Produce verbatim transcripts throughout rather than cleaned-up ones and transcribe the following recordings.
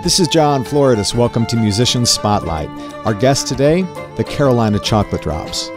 This is John Floridis. Welcome to Musician Spotlight. Our guest today, the Carolina Chocolate Drops.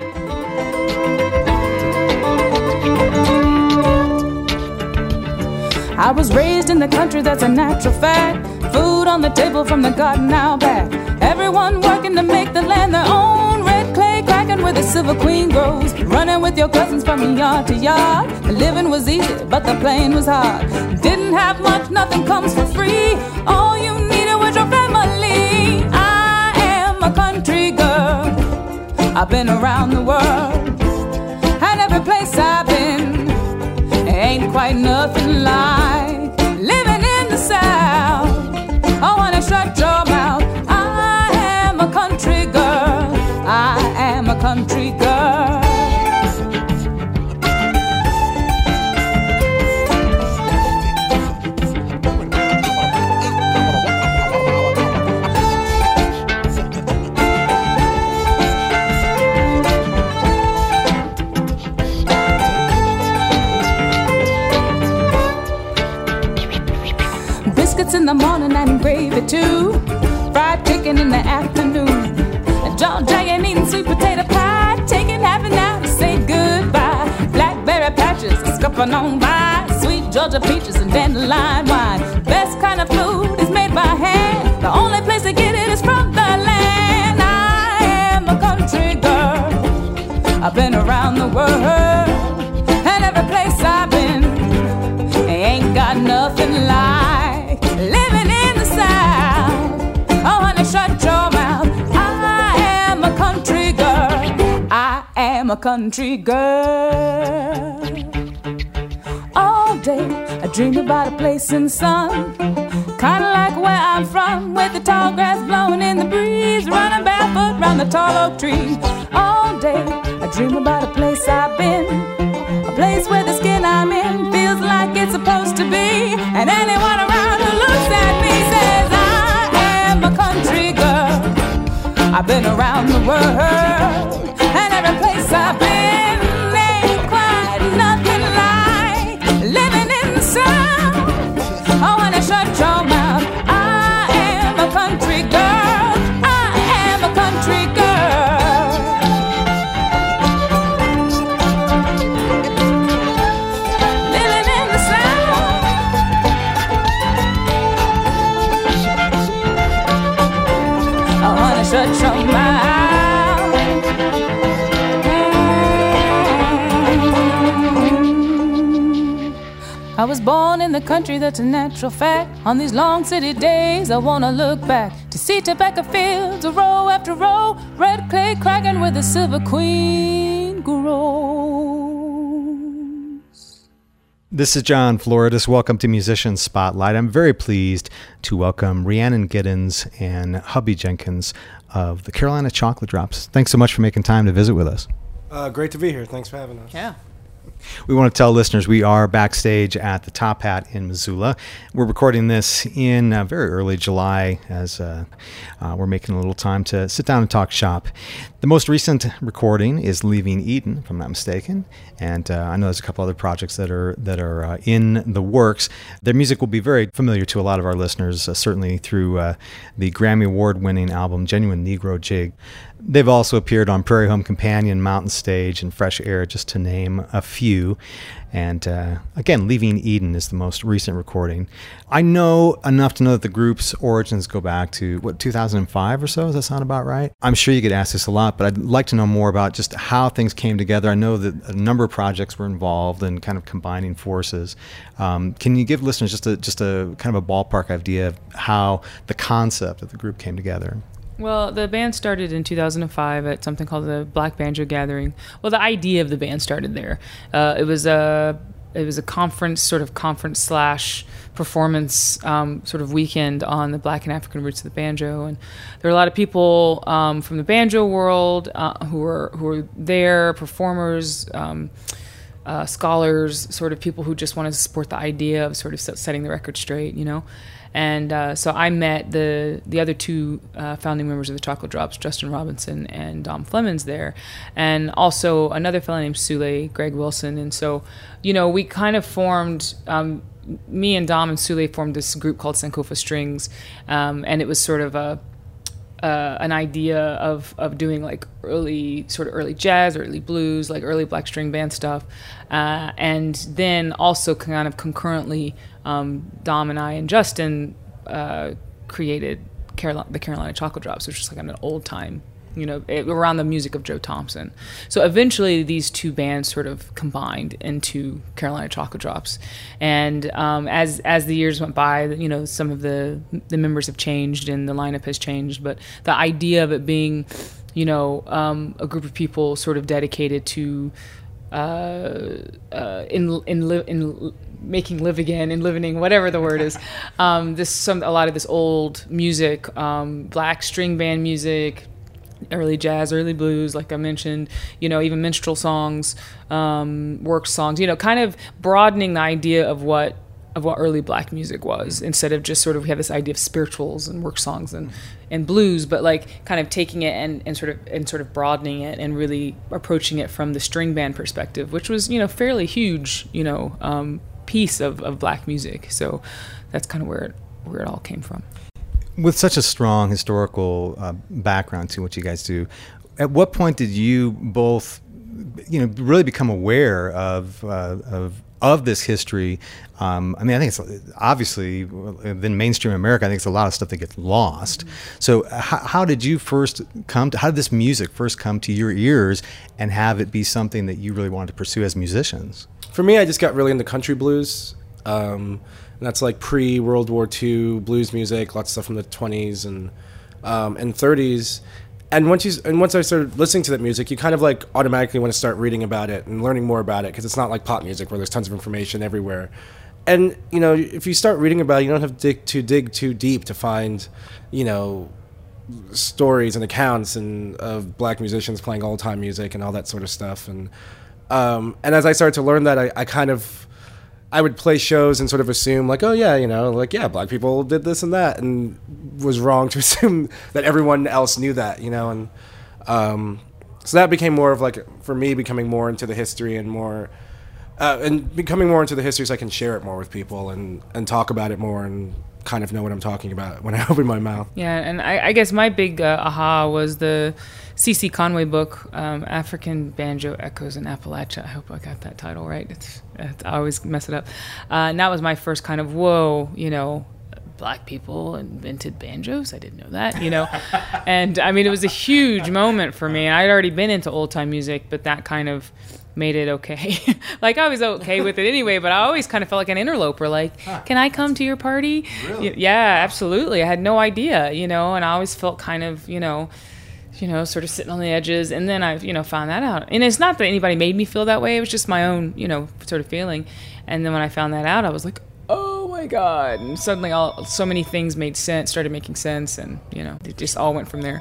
I was raised in the country, that's a natural fact. Food on the table from the garden out back. Everyone working to make the land their own. Red clay cracking where the silver queen grows. Running with your cousins from yard to yard. The living was easy, but the playing was hard. Didn't have much, nothing comes for free. All you needed was your family. I am a country girl. I've been around the world, and every place I've been ain't quite nothing like living in the South. I wanna shut your mouth. I am a country girl. I am a country girl. In the morning and gravy too. Fried chicken in the afternoon. Jaw dragging, eating sweet potato pie. Taking half an hour to say goodbye. Blackberry patches scupping on by. Sweet Georgia peaches and dandelion wine. Best kind of food is made by hand. The only place to get it is from the land. I am a country girl. I've been around the world, and every place I've been ain't got nothing like living in the South. Oh, honey, shut your mouth. I am a country girl. I am a country girl. All day I dream about a place in the sun, kinda like where I'm from, with the tall grass blowing in the breeze, running barefoot round the tall oak trees. All day I dream about a place I've been, a place where the skin I'm in feels like it's supposed to be, and anyone around who looks at me says I am a country girl. I've been around the world, and every place I've been ain't quite nothing like living in the South. Oh, when I shut your mouth, I am a country girl. I am a country girl. Living in the South. I wanna shut your mouth. I was born in the country, that's a natural fact. On these long city days, I wanna look back to see tobacco fields, a row after row, red clay cracking where the silver queen grows. This is John Floridis. Welcome to Musician Spotlight. I'm very pleased to welcome Rhiannon Giddens and Hubby Jenkins of the Carolina Chocolate Drops. Thanks so much for making time to visit with us. Uh, great to be here. Thanks for having us. Yeah. We want to tell listeners we are backstage at the Top Hat in Missoula. We're recording this in uh, very early July as uh, uh, we're making a little time to sit down and talk shop. The most recent recording is Leaving Eden, if I'm not mistaken, and uh, I know there's a couple other projects that are that are uh, in the works. Their music will be very familiar to a lot of our listeners, uh, certainly through uh, the Grammy Award-winning album Genuine Negro Jig. They've also appeared on Prairie Home Companion, Mountain Stage, and Fresh Air, just to name a few. And uh, again, Leaving Eden is the most recent recording. I know enough to know that the group's origins go back to, what, two thousand five or so? Does that sound about right? I'm sure you get asked this a lot, but I'd like to know more about just how things came together. I know that a number of projects were involved in kind of combining forces. Um, can you give listeners just a, just a kind of a ballpark idea of how the concept of the group came together? Well, the band started in two thousand five at something called the Black Banjo Gathering. Well, the idea of the band started there. Uh, it was a it was a conference, sort of conference slash performance um, sort of weekend on the Black and African roots of the banjo, and there were a lot of people um, from the banjo world uh, who were who were there, performers. Um, Uh, scholars, sort of people who just wanted to support the idea of sort of setting the record straight, you know. And uh, so I met the the other two uh, founding members of the Chocolate Drops, Justin Robinson and Dom Flemons there, and also another fellow named Sule, Greg Wilson. And so, you know, we kind of formed, um, me and Dom and Sule formed this group called Sankofa Strings, um, and it was sort of a Uh, an idea of, of doing like early sort of early jazz, early blues, like early black string band stuff, uh, and then also kind of concurrently, um, Dom and I and Justin uh, created Carolina, the Carolina Chocolate Drops, which is like an old time, you know, it, around the music of Joe Thompson. So eventually these two bands sort of combined into Carolina Chocolate Drops. And um, as as the years went by, you know, some of the the members have changed and the lineup has changed. But the idea of it being, you know, um, a group of people sort of dedicated to uh, uh, in in li- in making live again and living, whatever the word is, um, this some a lot of this old music, um, black string band music, early jazz, early blues, like I mentioned, you know, even minstrel songs, um, work songs, you know, kind of broadening the idea of what of what early black music was, instead of just sort of, we have this idea of spirituals and work songs and, and blues, but like kind of taking it and, and sort of and sort of broadening it and really approaching it from the string band perspective, which was, you know, fairly huge, you know, um, piece of, of black music. So that's kind of where it where it all came from. With such a strong historical uh, background to what you guys do, at what point did you both, you know, really become aware of uh, of of this history? Um, I mean, I think it's obviously in mainstream America, I think it's a lot of stuff that gets lost. Mm-hmm. So, how, how did you first come to? How did this music first come to your ears, and have it be something that you really wanted to pursue as musicians? For me, I just got really into country blues. Um, And that's like pre-World War Two blues music, lots of stuff from the twenties and um, and thirties. And once you and once I started listening to that music, you kind of like automatically want to start reading about it and learning more about it, because it's not like pop music where there's tons of information everywhere. And you know, if you start reading about it, you don't have to dig to dig too deep to find, you know, stories and accounts and of black musicians playing old time music and all that sort of stuff. And um, and as I started to learn that, I, I kind of I would play shows and sort of assume like, oh yeah, you know, like, yeah, black people did this and that, and was wrong to assume that everyone else knew that, you know. And um, so that became more of like, for me, becoming more into the history and more, uh, and becoming more into the history so I can share it more with people and, and talk about it more and kind of know what I'm talking about when I open my mouth. Yeah, and I, I guess my big uh, aha was the C C Conway book, um, African Banjo Echoes in Appalachia. I hope I got that title right. It's, it's, I always mess it up. Uh, and that was my first kind of, whoa, you know, black people invented banjos. I didn't know that, you know. And I mean, it was a huge moment for me. And I'd already been into old time music, but that kind of made it okay. Like, I was okay with it anyway, but I always kind of felt like an interloper. Like, can I come to your party? Really? Yeah, absolutely. I had no idea, you know, and I always felt kind of, you know, you know, sort of sitting on the edges. And then I, you know, found that out. And it's not that anybody made me feel that way. It was just my own, you know, sort of feeling. And then when I found that out, I was like, oh my God. And suddenly all, so many things made sense, started making sense. And, you know, it just all went from there.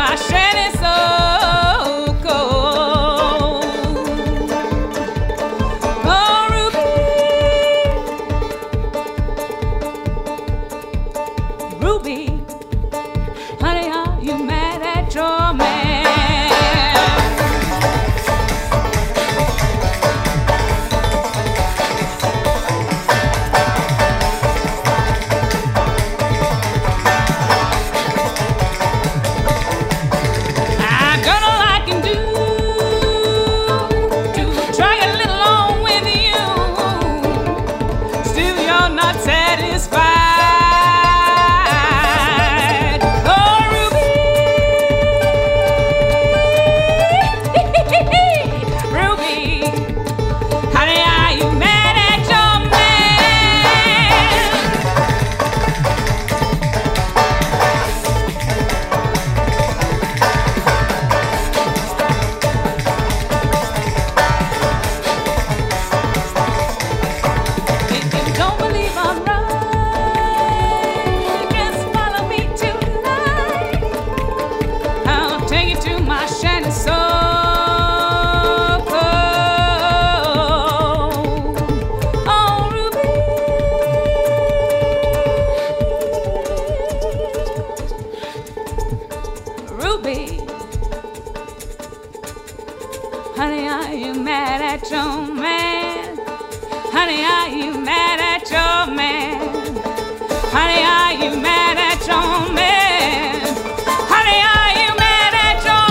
my shanty so cold. Oh, Ruby, Ruby, honey, are you mad at your man? I done all I can do to drag a little on with you. Still, you're not satisfied. Oh, Ruby, Ruby, honey, are you mad at your man? If you don't believe I'm right, just follow me tonight. I'll take you to my shanty so cold. Oh, Ruby, Ruby, honey, are you mad at your man? Honey, are you mad at your man? Honey, are you mad at your man? Honey, are you mad at your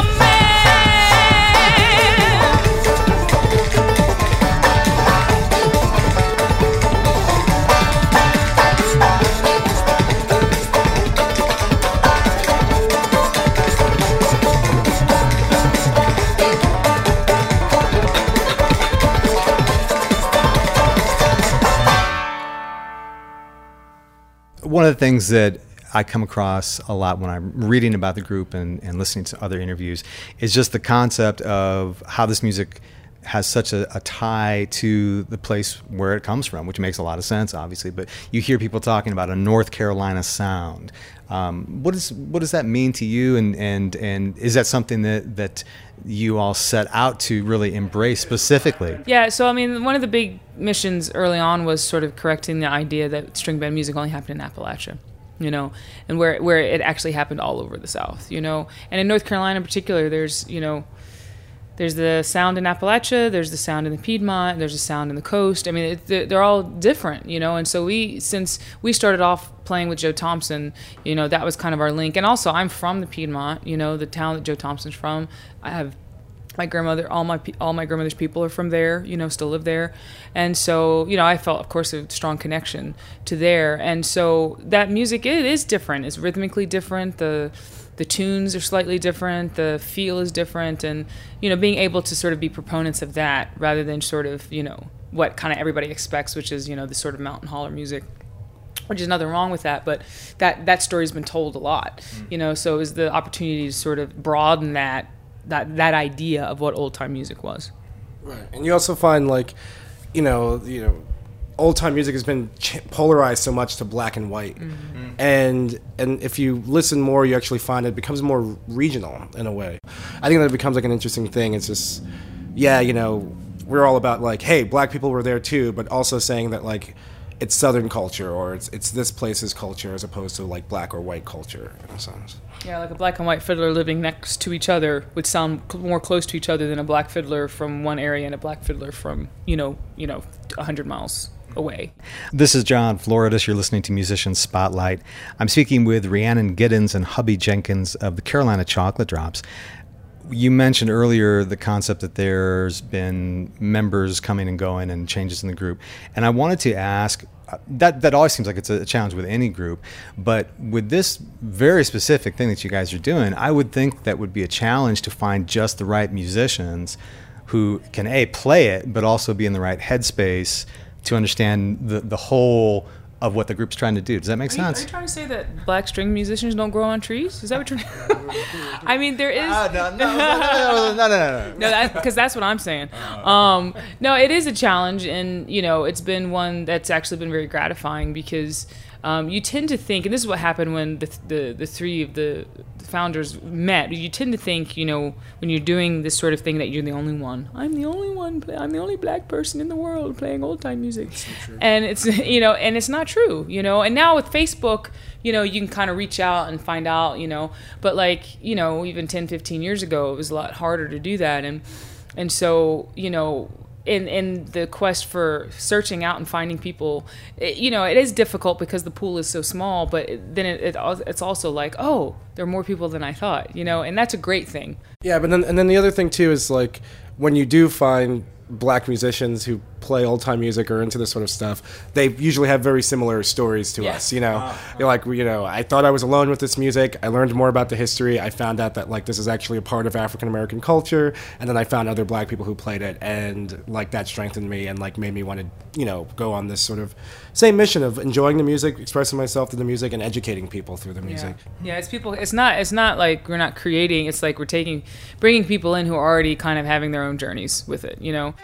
One of the things that I come across a lot when I'm reading about the group and, and listening to other interviews is just the concept of how this music has such a, a tie to the place where it comes from, which makes a lot of sense, obviously. But you hear people talking about a North Carolina sound. Um, what is what does that mean to you? And, and, and is that something that, that you all set out to really embrace specifically? Yeah, so I mean, one of the big missions early on was sort of correcting the idea that string band music only happened in Appalachia, you know, and where where it actually happened all over the South, you know. And in North Carolina in particular, there's, you know, there's the sound in Appalachia, there's the sound in the Piedmont, there's a sound in the coast. I mean, it, they're all different, you know. And so we, since we started off playing with Joe Thompson, you know, that was kind of our link. And also, I'm from the Piedmont, you know, the town that Joe Thompson's from. I have my grandmother, all my all my grandmother's people are from there, you know, still live there. And so, you know, I felt, of course, a strong connection to there. And so that music, it is different. It's rhythmically different. The the tunes are slightly different. The feel is different. And, you know, being able to sort of be proponents of that rather than sort of, you know, what kind of everybody expects, which is, you know, the sort of mountain holler music, which is nothing wrong with that, but that, that story's been told a lot, mm. you know, so it was the opportunity to sort of broaden that, that, that idea of what old-time music was. Right. And you also find, like, you know, you know, old-time music has been ch- polarized so much to black and white. Mm-hmm. And and if you listen more, you actually find it becomes more regional in a way. I think that it becomes like an interesting thing. It's just, yeah, you know, we're all about like, hey, black people were there too, but also saying that like it's Southern culture or it's it's this place's culture as opposed to like black or white culture in a sense. Yeah, like a black and white fiddler living next to each other would sound cl- more close to each other than a black fiddler from one area and a black fiddler from, you know, you know, one hundred miles away. This is John Floridis. You're listening to Musician Spotlight. I'm speaking with Rhiannon Giddens and Hubby Jenkins of the Carolina Chocolate Drops. You mentioned earlier the concept that there's been members coming and going and changes in the group. And I wanted to ask, that that always seems like it's a challenge with any group, but with this very specific thing that you guys are doing, I would think that would be a challenge to find just the right musicians who can, A, play it, but also be in the right headspace to understand the, the whole of what the group's trying to do. Does that make are sense? You, are you trying to say that black string musicians don't grow on trees? Is that what you're I mean, there is... Uh, no, no, no, no, no, no, no. No, because that's what I'm saying. Um, no, it is a challenge, and, you know, it's been one that's actually been very gratifying because um, you tend to think, and this is what happened when the the, the three of the founders met. You tend to think, you know, when you're doing this sort of thing, that you're the only one. I'm the only one. Play, I'm the only black person in the world playing old time music, so and it's you know, and it's not true, you know. And now with Facebook, you know, you can kind of reach out and find out, you know. But like, you know, even ten, fifteen years ago, it was a lot harder to do that, and and so, you know. In, in the quest for searching out and finding people, it, you know, it is difficult because the pool is so small, but it, then it, it, it's also like, oh, there are more people than I thought, you know, and that's a great thing. Yeah, but then and then the other thing too is like when you do find black musicians who play old time music or into this sort of stuff, they usually have very similar stories to Yeah. us. You know, you're like, you know, I thought I was alone with this music. I learned more about the history. I found out that like this is actually a part of African American culture, and then I found other black people who played it, and like that strengthened me and like made me want to, you know, go on this sort of same mission of enjoying the music, expressing myself through the music, and educating people through the music. Yeah. yeah, it's people. It's not. It's not like we're not creating. It's like we're taking, bringing people in who are already kind of having their own journeys with it. You know.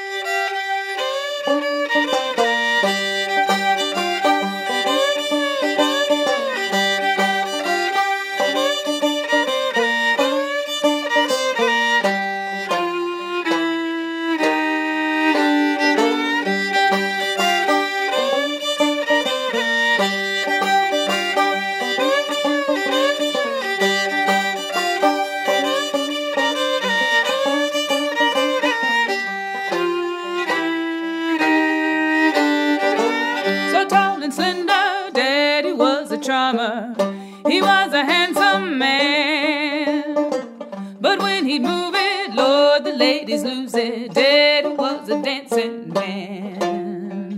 Charmer. He was a handsome man, but when he'd move it, Lord, the ladies lose it. Daddy was a dancing man.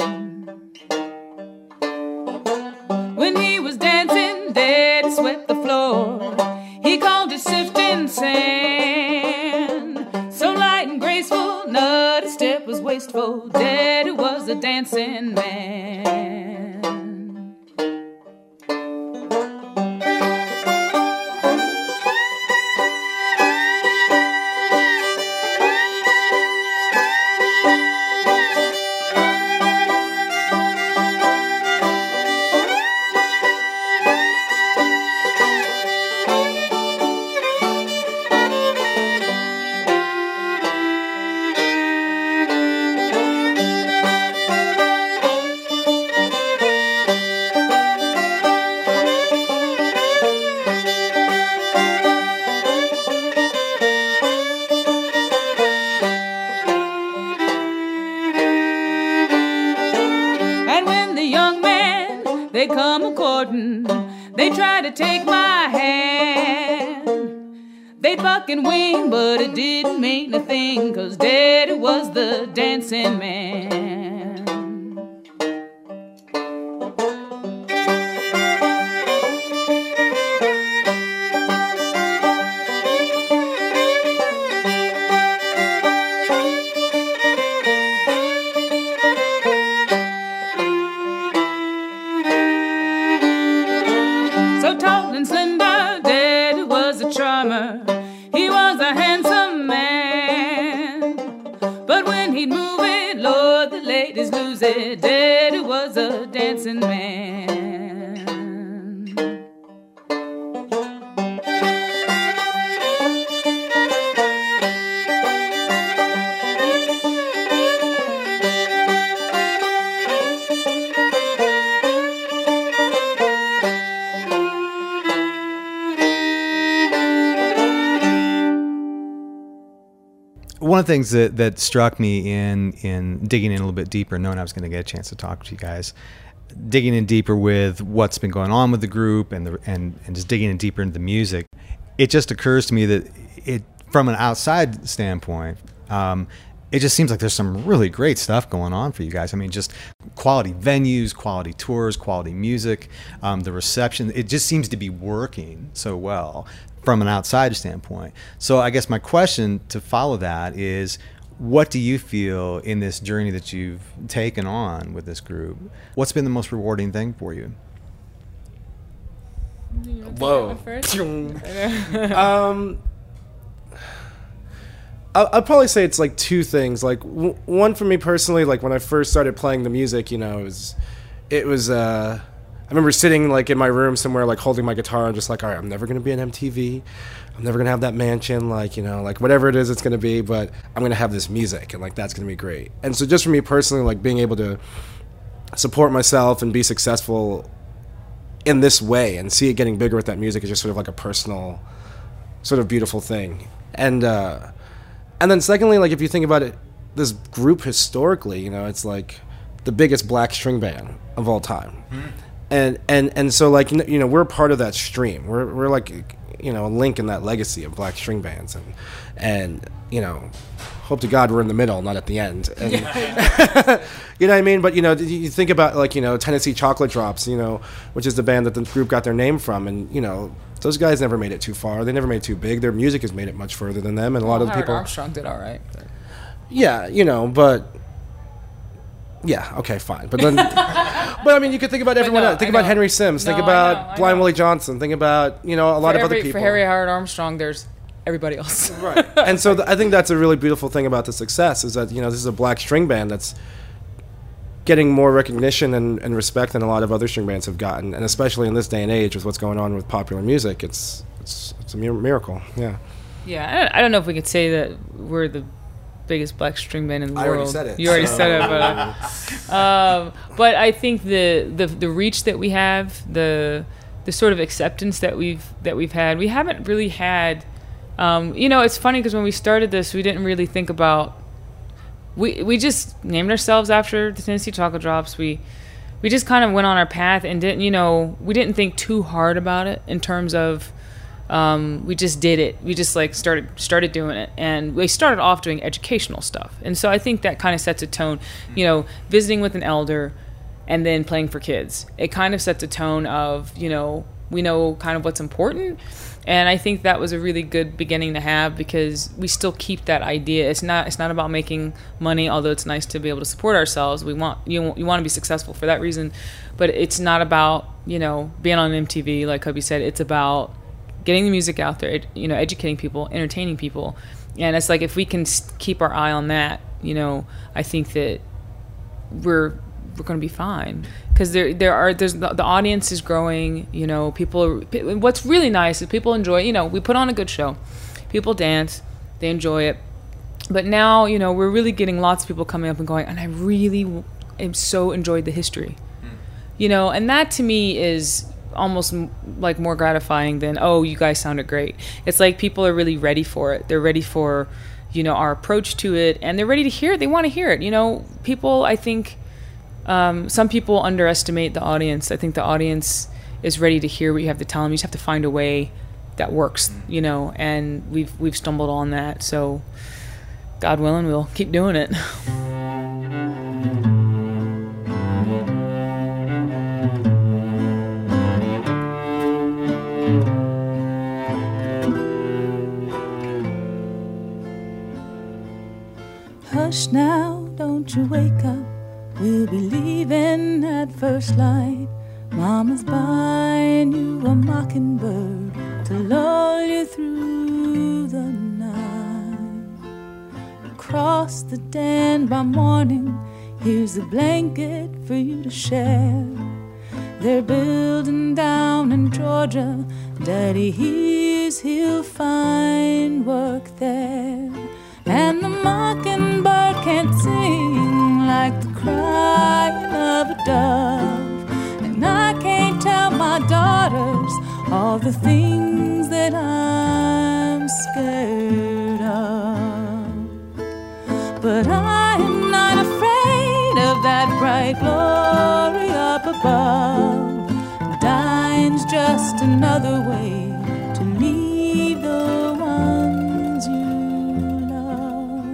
When he was dancing, Daddy swept the floor. He called it sifting sand. So light and graceful, not a step was wasteful. Daddy was a dancing man. They come a-courtin', they try to take my hand. They buck and wing, but it didn't mean a thing, 'cause Daddy was the dancing man. So tall and slender, Daddy was a charmer. He was a handsome man, but when he'd move it, Lord, the ladies lose it. Daddy was a dancing man. One of the things that, that struck me in in digging in a little bit deeper, knowing I was going to get a chance to talk to you guys, digging in deeper with what's been going on with the group and the and, and just digging in deeper into the music, it just occurs to me that it, from an outside standpoint, um, it just seems like there's some really great stuff going on for you guys. I mean, just quality venues, quality tours, quality music, um, the reception. It just seems to be working so well from an outside standpoint. So I guess my question to follow that is, what do you feel in this journey that you've taken on with this group? What's been the most rewarding thing for you? Whoa. um, I'll, I'll probably say it's like two things. Like w- one for me personally, like when I first started playing the music, you know, it was, it was uh, I remember sitting like in my room somewhere, like holding my guitar and just like, all right, I'm never going to be on M T V. I'm never going to have that mansion, like, you know, like whatever it is it's going to be, but I'm going to have this music and like that's going to be great. And so just for me personally, like being able to support myself and be successful in this way and see it getting bigger with that music is just sort of like a personal, sort of beautiful thing. And, uh, and then secondly, like if you think about it, this group historically, you know, it's like the biggest black string band of all time. Mm. And, and, and so like, you know, we're part of that stream. We're, we're like, you know, a link in that legacy of black string bands. And, and, you know, hope to God we're in the middle, not at the end. And, you know what I mean? But, you know, you think about like, you know, Tennessee Chocolate Drops, you know, which is the band that the group got their name from. And, you know, those guys never made it too far. They never made it too big. Their music has made it much further than them. And a lot well, of the Howard people. Armstrong did all right. But. Yeah, you know, but yeah, okay, fine. But then, but I mean, you could think about everyone no, else. Think I about know. Henry Sims. No, think I about know, I Blind know. Willie Johnson. Think about, you know, a lot For of every, other people. For Harry Howard Armstrong, there's everybody else. Right. And so th- I think that's a really beautiful thing about the success is that, you know, this is a black string band that's getting more recognition and, and respect than a lot of other string bands have gotten. And especially in this day and age with what's going on with popular music, it's it's it's a mir- miracle. Yeah. Yeah, I don't, I don't know if we could say that we're the biggest black string band in the I world. already said it. You already so. said it, but uh, um, but I think the, the the reach that we have, the the sort of acceptance that we've that we've had, we haven't really had. Um, you know, it's funny because when we started this, we didn't really think about. We we just named ourselves after the Tennessee Chocolate Drops. We we just kind of went on our path and didn't, you know, we didn't think too hard about it in terms of. Um, we just did it. We just like started started doing it, and we started off doing educational stuff. And so I think that kind of sets a tone. You know, visiting with an elder, and then playing for kids. It kind of sets a tone of, you know, we know kind of what's important. And I think that was a really good beginning to have because we still keep that idea. It's not it's not about making money, although it's nice to be able to support ourselves. We want you you want to be successful for that reason, but it's not about, you know, being on M T V like Hubby said. It's about getting the music out there, you know, educating people, entertaining people. And it's like if we can keep our eye on that, you know, I think that we're we're going to be fine. Because there there are there's the, the audience is growing, you know, people are, what's really nice is people enjoy, you know, we put on a good show. People dance, they enjoy it. But now, you know, we're really getting lots of people coming up and going, and I really am so enjoyed the history. Mm. You know, and that to me is almost like more gratifying than, oh, you guys sounded great. It's like people are really ready for it. They're ready for, you know, our approach to it, and they're ready to hear it. They want to hear it. You know, people, I think, um, some people underestimate the audience. I think the audience is ready to hear what you have to tell them. You just have to find a way that works, you know, and we've we've stumbled on that. So, God willing, we'll keep doing it. Hush now, don't you wake up. We'll be leaving at first light. Mama's buying you a mockingbird to lull you through the night. Across the den by morning, here's a blanket for you to share. They're building down in Georgia. Daddy hears he'll find work there. And the mockingbird can't sing like the crying of a dove. And I can't tell my daughters all the things that I'm scared of. But I'm not afraid of that bright glory up above. Dying's just another way to leave the ones you love.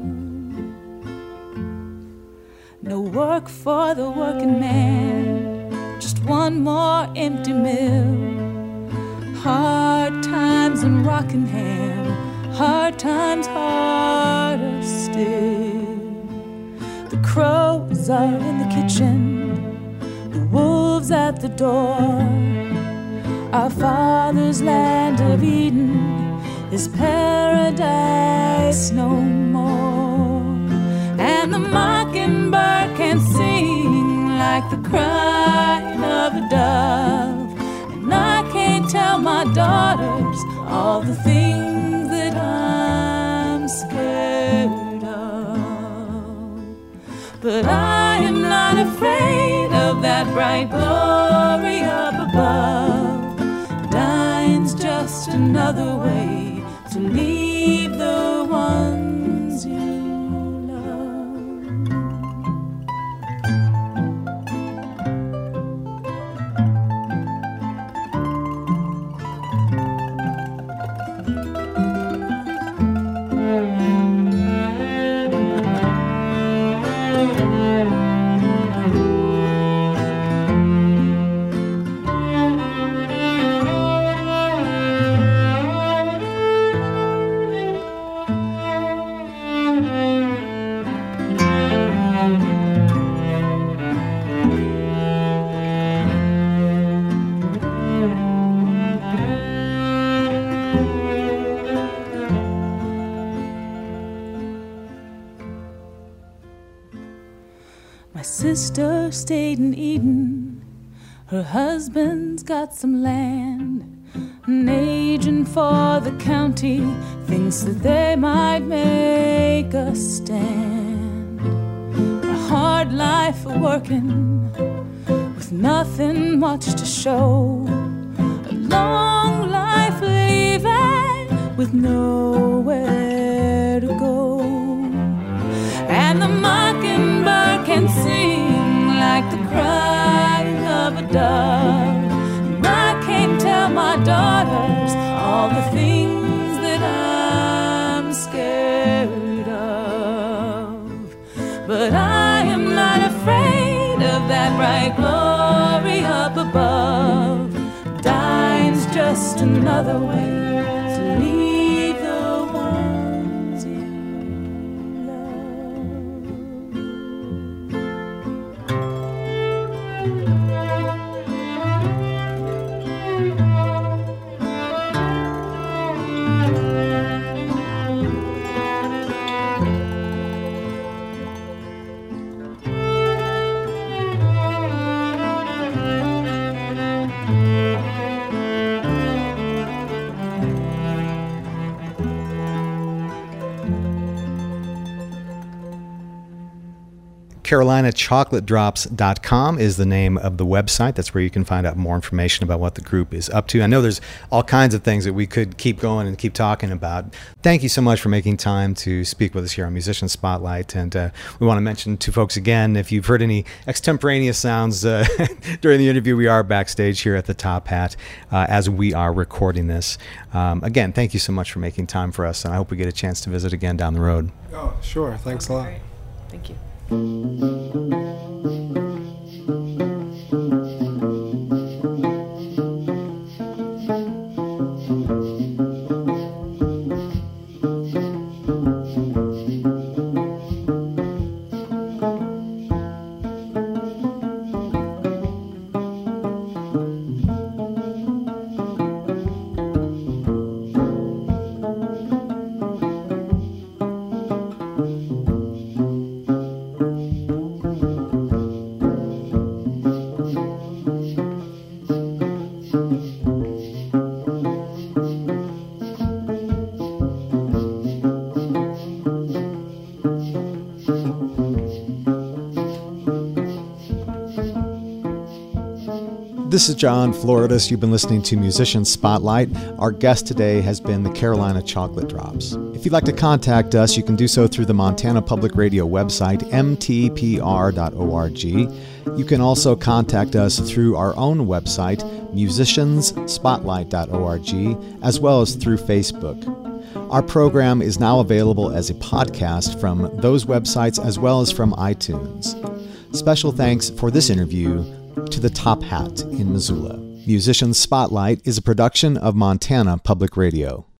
No work for the working man, just one more empty mill. Hard times in Rockingham, hard times harder still. The crows are in the kitchen, the wolves at the door. Our father's land of Eden is paradise no more. And the mockingbird can sing like the crying of of a dove. And I can't tell my daughters all the things that I'm scared of. But I am not afraid of that bright glory up above. Dying's just another way to leave the ones you sister stayed in Eden. Her husband's got some land. An agent for the county thinks that they might make a stand. A hard life of working with nothing much to show. A long life leaving with nowhere to go. And the mockingbird can sing like the crying of a dove. And I can't tell my daughters all the things that I'm scared of. But I am not afraid of that bright glory up above. Dying's just another way to leave the ones you Carolina Chocolate Drops dot com is the name of the website. That's where you can find out more information about what the group is up to. I know there's all kinds of things that we could keep going and keep talking about. Thank you so much for making time to speak with us here on Musician Spotlight. And uh, we want to mention to folks again, if you've heard any extemporaneous sounds uh, during the interview, we are backstage here at the Top Hat uh, as we are recording this. Um, again, thank you so much for making time for us, and I hope we get a chance to visit again down the road. Oh, sure. Thanks a lot. Great. Thank you. This is John Floridis. You've been listening to Musician Spotlight. Our guest today has been the Carolina Chocolate Drops. If you'd like to contact us, you can do so through the Montana Public Radio website, m t p r dot org. You can also contact us through our own website, musicians spotlight dot org, as well as through Facebook. Our program is now available as a podcast from those websites as well as from iTunes. Special thanks for this interview to the Top Hat in Missoula. Musician Spotlight is a production of Montana Public Radio.